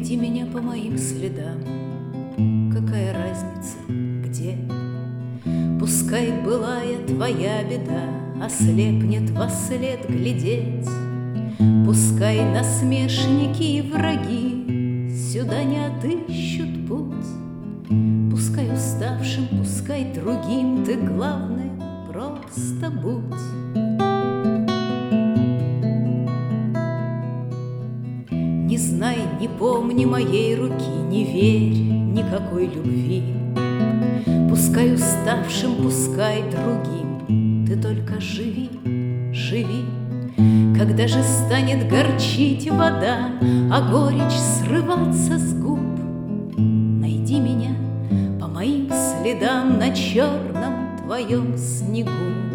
Найди меня по моим следам, какая разница, где? Пускай былая твоя беда ослепнет вослед глядеть, пускай насмешники и враги сюда не отыщут путь, пускай уставшим, пускай другим, ты, главное, просто будь. Не знай, не помни моей руки, не верь никакой любви, пускай уставшим, пускай другим, ты только живи, живи. Когда же станет горчить вода, а горечь срываться с губ, найди меня по моим следам на черном твоем снегу.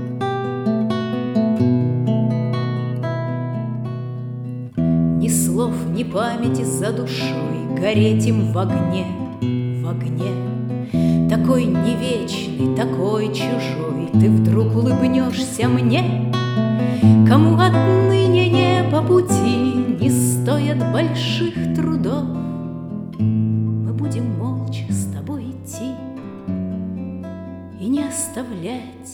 Ни слов, ни памяти за душой гореть им в огне, в огне. Такой не вечный, такой чужой, ты вдруг улыбнешься мне, кому отныне не по пути, не стоят больших трудов. Мы будем молча с тобой идти и не оставлять